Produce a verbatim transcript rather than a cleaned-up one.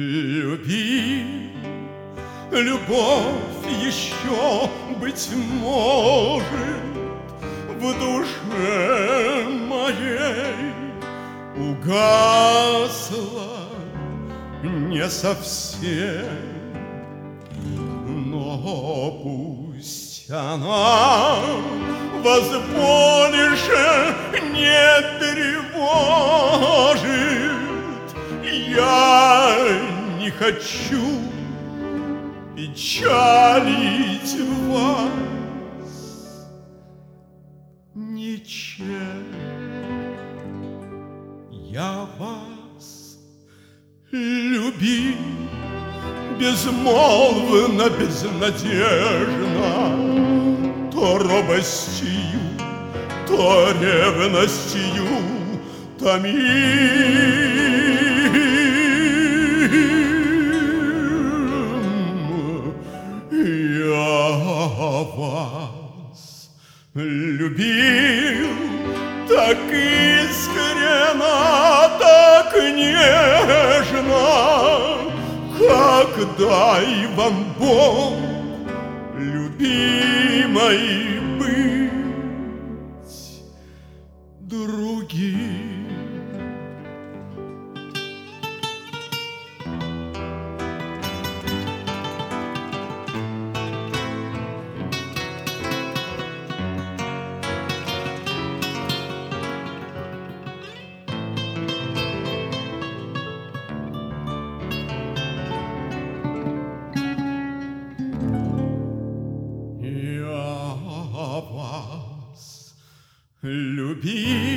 Люби, любовь еще, быть может, в душе моей угасла не совсем, но пусть она вас больше не тревожит. Я не хочу печалить вас ничем. Я вас любил безмолвно, безнадежно, то робостью, то ревностью томим. Я вас любил так искренно, так нежно, как дай вам Бог, любимой, быть другим. Вас любил